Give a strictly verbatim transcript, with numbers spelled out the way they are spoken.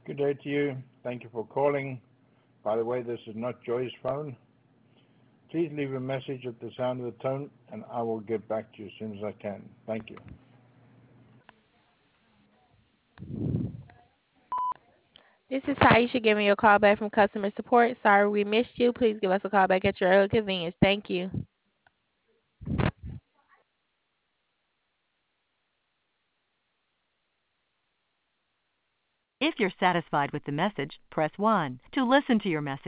Good day to you. Thank you for calling. By the way, this is not Joy's phone. Please leave a message at the sound of the tone, and I will get back to you as soon as I can. Thank you. This is Taisha giving you a call back from customer support. Sorry we missed you. Please give us a call back at your early convenience. Thank you. If you're satisfied with the message, press one. To listen to your message,